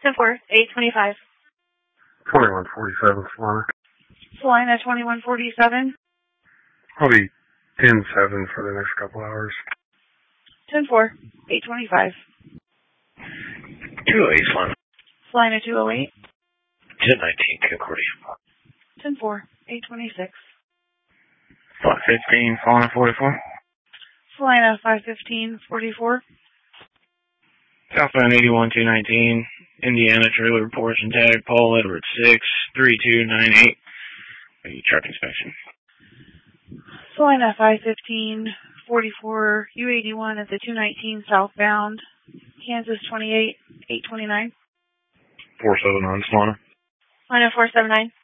10-4, 825. 2147, Solana. Salina 2147. I'll be 10-7 for the next couple hours. 10-4, 825. 208, Solana. Salina 208. 1019, Concordia. 10-4, 826. 515, Solana 44. Salina 515, 44. Southbound 81, 219, Indiana trailer reports and tag Paul Edwards 6, 3298. Truck inspection. Salina 515, 44, U81 at the 219 southbound, Kansas 28, 829. 479, Solana. Salina 479.